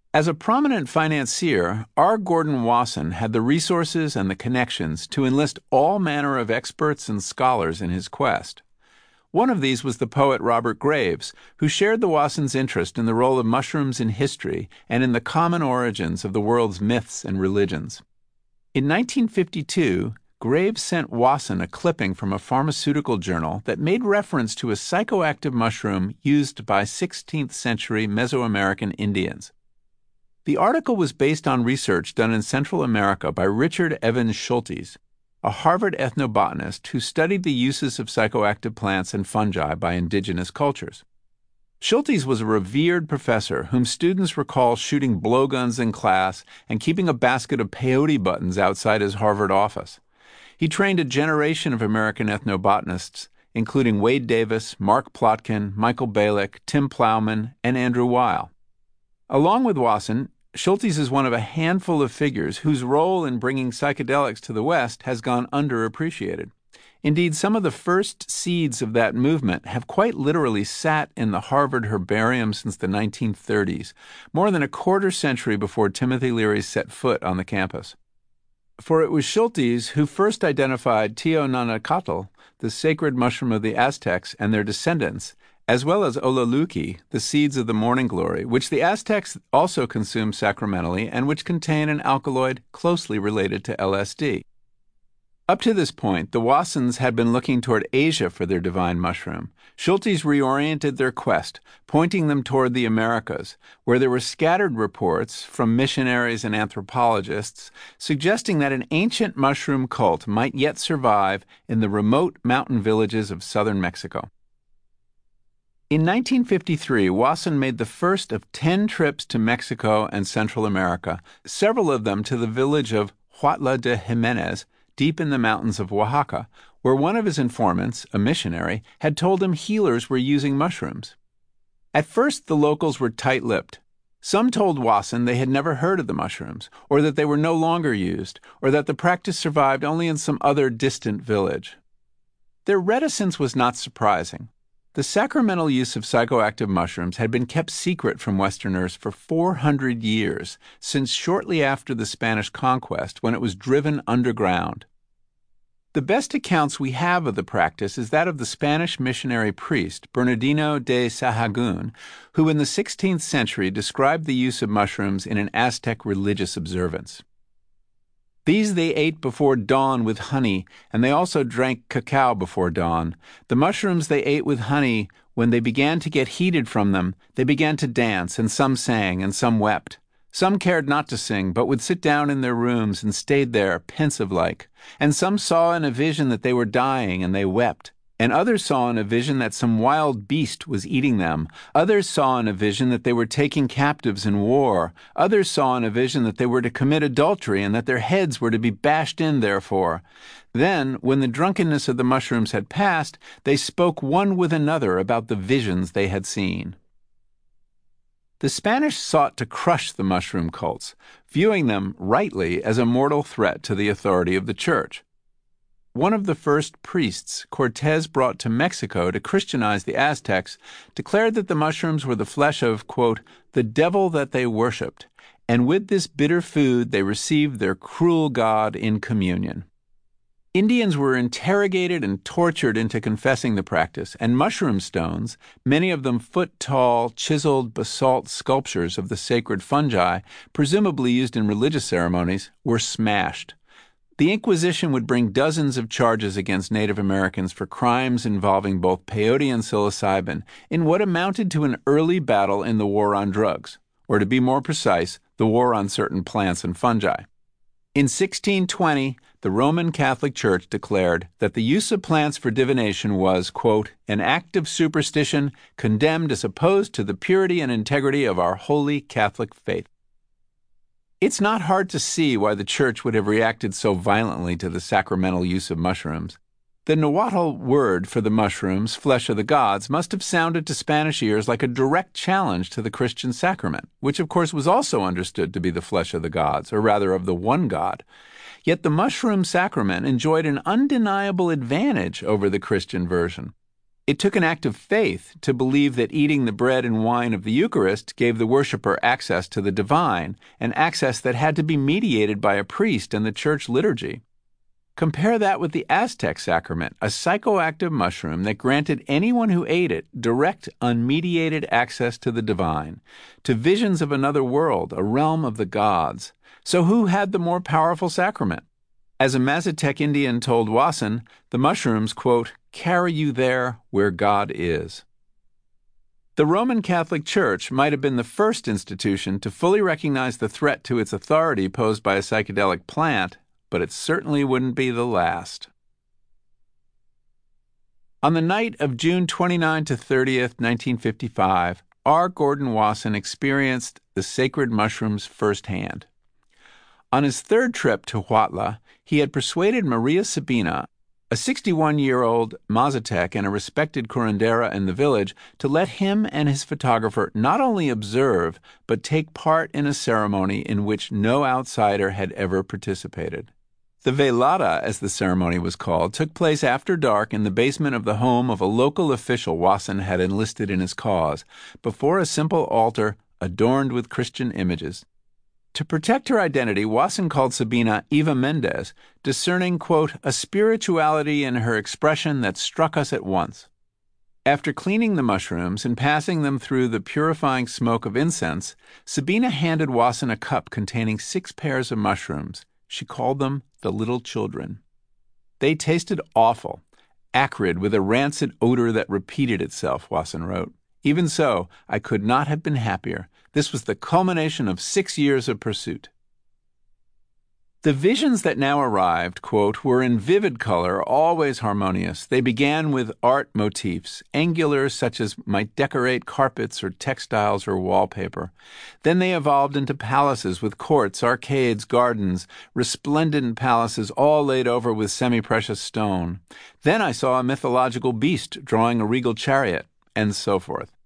As a prominent financier, R. Gordon Wasson had the resources and the connections to enlist all manner of experts and scholars in his quest. One of these was the poet Robert Graves, who shared the Wassons' interest in the role of mushrooms in history and in the common origins of the world's myths and religions. In 1952, Graves sent Wasson a clipping from a pharmaceutical journal that made reference to a psychoactive mushroom used by 16th century Mesoamerican Indians. The article was based on research done in Central America by Richard Evans Schultes, a Harvard ethnobotanist who studied the uses of psychoactive plants and fungi by indigenous cultures. Schultes was a revered professor whom students recall shooting blowguns in class and keeping a basket of peyote buttons outside his Harvard office. He trained a generation of American ethnobotanists, including Wade Davis, Mark Plotkin, Michael Balick, Tim Plowman, and Andrew Weil. Along with Wasson, Schultes is one of a handful of figures whose role in bringing psychedelics to the West has gone underappreciated. Indeed, some of the first seeds of that movement have quite literally sat in the Harvard herbarium since the 1930s, more than a quarter century before Timothy Leary set foot on the campus. For it was Schultes who first identified Teonanacatl, the sacred mushroom of the Aztecs and their descendants, as well as Ololuki, the seeds of the morning glory, which the Aztecs also consumed sacramentally and which contain an alkaloid closely related to LSD. Up to this point, the Wassons had been looking toward Asia for their divine mushroom. Schultes reoriented their quest, pointing them toward the Americas, where there were scattered reports from missionaries and anthropologists suggesting that an ancient mushroom cult might yet survive in the remote mountain villages of southern Mexico. In 1953, Wasson made the first of 10 trips to Mexico and Central America, several of them to the village of Huautla de Jimenez, deep in the mountains of Oaxaca, where one of his informants, a missionary, had told him healers were using mushrooms. At first, the locals were tight-lipped. Some told Wasson they had never heard of the mushrooms, or that they were no longer used, or that the practice survived only in some other distant village. Their reticence was not surprising. The sacramental use of psychoactive mushrooms had been kept secret from Westerners for 400 years, since shortly after the Spanish conquest, when it was driven underground. The best accounts we have of the practice is that of the Spanish missionary priest Bernardino de Sahagún, who in the 16th century described the use of mushrooms in an Aztec religious observance. These they ate before dawn with honey, and they also drank cacao before dawn. The mushrooms they ate with honey, when they began to get heated from them, they began to dance, and some sang, and some wept. Some cared not to sing, but would sit down in their rooms and stayed there, pensive-like. And some saw in a vision that they were dying, and they wept. And others saw in a vision that some wild beast was eating them. Others saw in a vision that they were taking captives in war. Others saw in a vision that they were to commit adultery and that their heads were to be bashed in therefor. Then, when the drunkenness of the mushrooms had passed, they spoke one with another about the visions they had seen. The Spanish sought to crush the mushroom cults, viewing them, rightly, as a mortal threat to the authority of the Church. One of the first priests Cortés brought to Mexico to Christianize the Aztecs declared that the mushrooms were the flesh of, quote, the devil that they worshipped, and with this bitter food they received their cruel god in communion. Indians were interrogated and tortured into confessing the practice, and mushroom stones, many of them foot-tall, chiseled basalt sculptures of the sacred fungi, presumably used in religious ceremonies, were smashed. The Inquisition would bring dozens of charges against Native Americans for crimes involving both peyote and psilocybin in what amounted to an early battle in the war on drugs, or to be more precise, the war on certain plants and fungi. In 1620, the Roman Catholic Church declared that the use of plants for divination was, quote, an act of superstition condemned as opposed to the purity and integrity of our holy Catholic faith. It's not hard to see why the Church would have reacted so violently to the sacramental use of mushrooms. The Nahuatl word for the mushrooms, flesh of the gods, must have sounded to Spanish ears like a direct challenge to the Christian sacrament, which of course was also understood to be the flesh of the gods, or rather of the one God. Yet the mushroom sacrament enjoyed an undeniable advantage over the Christian version. It took an act of faith to believe that eating the bread and wine of the Eucharist gave the worshiper access to the divine, an access that had to be mediated by a priest and the church liturgy. Compare that with the Aztec sacrament, a psychoactive mushroom that granted anyone who ate it direct, unmediated access to the divine, to visions of another world, a realm of the gods. So who had the more powerful sacrament? As a Mazatec Indian told Wasson, the mushrooms, quote, carry you there where God is. The Roman Catholic Church might have been the first institution to fully recognize the threat to its authority posed by a psychedelic plant, but it certainly wouldn't be the last. On the night of June 29 to 30th, 1955, R. Gordon Wasson experienced the sacred mushrooms firsthand. On his third trip to Huautla, he had persuaded Maria Sabina, a 61-year-old Mazatec and a respected curandera in the village, to let him and his photographer not only observe, but take part in a ceremony in which no outsider had ever participated. The velada, as the ceremony was called, took place after dark in the basement of the home of a local official Wasson had enlisted in his cause, before a simple altar adorned with Christian images. To protect her identity, Wasson called Sabina Eva Mendez, discerning, quote, a spirituality in her expression that struck us at once. After cleaning the mushrooms and passing them through the purifying smoke of incense, Sabina handed Wasson a cup containing 6 pairs of mushrooms. She called them the little children. They tasted awful, acrid with a rancid odor that repeated itself, Wasson wrote. Even so, I could not have been happier. This was the culmination of 6 years of pursuit. The visions that now arrived, quote, were in vivid color, always harmonious. They began with art motifs, angular such as might decorate carpets or textiles or wallpaper. Then they evolved into palaces with courts, arcades, gardens, resplendent palaces all laid over with semi-precious stone. Then I saw a mythological beast drawing a regal chariot, and so forth.